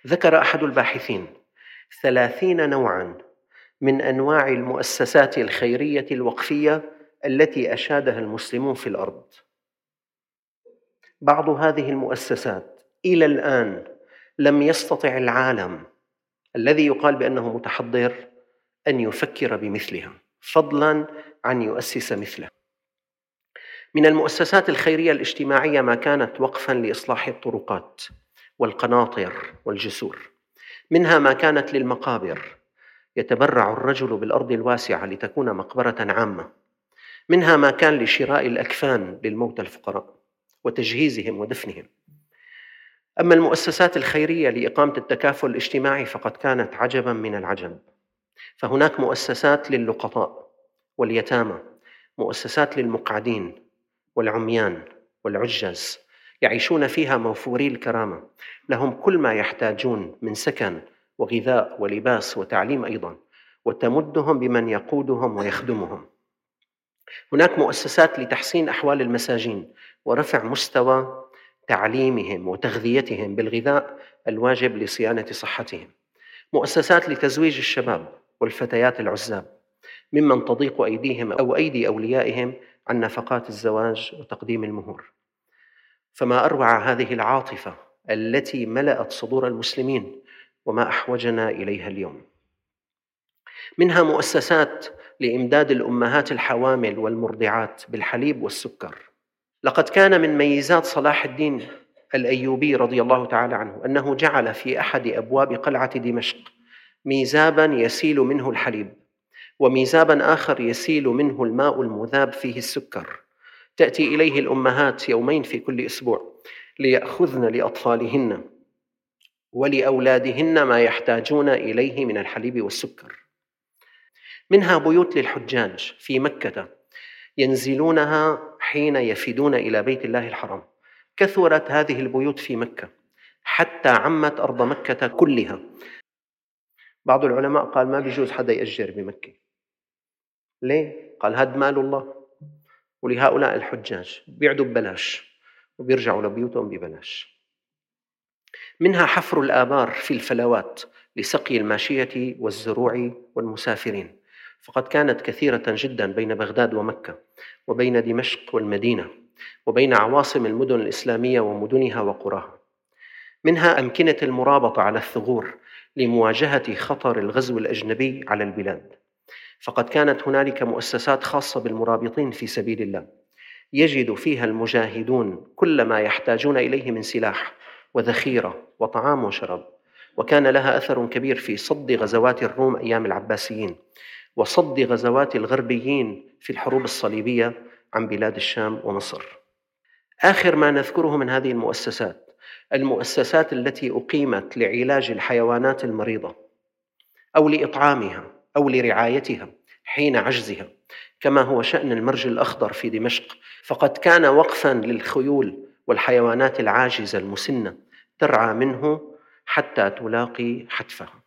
ذكر أحد الباحثين 30 نوعاً من أنواع المؤسسات الخيرية الوقفية التي أشادها المسلمون في الأرض. بعض هذه المؤسسات إلى الآن لم يستطع العالم الذي يقال بأنه متحضر أن يفكر بمثلها، فضلاً عن يؤسس مثله. من المؤسسات الخيرية الاجتماعية ما كانت وقفاً لإصلاح الطرقات والقناطر والجسور، منها ما كانت للمقابر، يتبرع الرجل بالأرض الواسعة لتكون مقبرة عامة، منها ما كان لشراء الأكفان للموتى الفقراء وتجهيزهم ودفنهم. أما المؤسسات الخيرية لإقامة التكافل الاجتماعي فقد كانت عجباً من العجب، فهناك مؤسسات للقطاء واليتامى، مؤسسات للمقعدين والعميان والعجز، يعيشون فيها موفوري الكرامة، لهم كل ما يحتاجون من سكن وغذاء ولباس وتعليم أيضاً، وتمدهم بمن يقودهم ويخدمهم. هناك مؤسسات لتحسين أحوال المساجين ورفع مستوى تعليمهم وتغذيتهم بالغذاء الواجب لصيانة صحتهم، مؤسسات لتزويج الشباب والفتيات العزاب ممن تضيق أيديهم أو أيدي أوليائهم عن نفقات الزواج وتقديم المهور. فما أروع هذه العاطفة التي ملأت صدور المسلمين وما أحوجنا إليها اليوم. منها مؤسسات لإمداد الأمهات الحوامل والمرضعات بالحليب والسكر. لقد كان من ميزات صلاح الدين الأيوبي رضي الله تعالى عنه أنه جعل في أحد أبواب قلعة دمشق ميزاباً يسيل منه الحليب، وميزاباً آخر يسيل منه الماء المذاب فيه السكر، تأتي إليه الأمهات يومين في كل أسبوع ليأخذن لأطفالهن ولأولادهن ما يحتاجون إليه من الحليب والسكر. منها بيوت للحجاج في مكة ينزلونها حين يفدون إلى بيت الله الحرام. كثرت هذه البيوت في مكة حتى عمت أرض مكة كلها. بعض العلماء قال ما بيجوز حدا يأجر بمكة. ليه؟ قال هذا مال الله، ولهؤلاء الحجاج بيعدوا ببلاش وبيرجعوا لبيوتهم ببلاش. منها حفر الآبار في الفلوات لسقي الماشية والزروع والمسافرين، فقد كانت كثيرة جدا بين بغداد ومكة وبين دمشق والمدينة وبين عواصم المدن الإسلامية ومدنها وقراها. منها أمكنة المرابطة على الثغور لمواجهة خطر الغزو الأجنبي على البلاد، فقد كانت هنالك مؤسسات خاصة بالمرابطين في سبيل الله يجد فيها المجاهدون كل ما يحتاجون إليه من سلاح وذخيرة وطعام وشراب، وكان لها أثر كبير في صد غزوات الروم أيام العباسيين وصد غزوات الغربيين في الحروب الصليبية عن بلاد الشام ومصر. آخر ما نذكره من هذه المؤسسات التي أقيمت لعلاج الحيوانات المريضة أو لإطعامها أو لرعايتها حين عجزها، كما هو شأن المرج الأخضر في دمشق، فقد كان وقفاً للخيول والحيوانات العاجزة المسنة ترعى منه حتى تلاقي حتفها.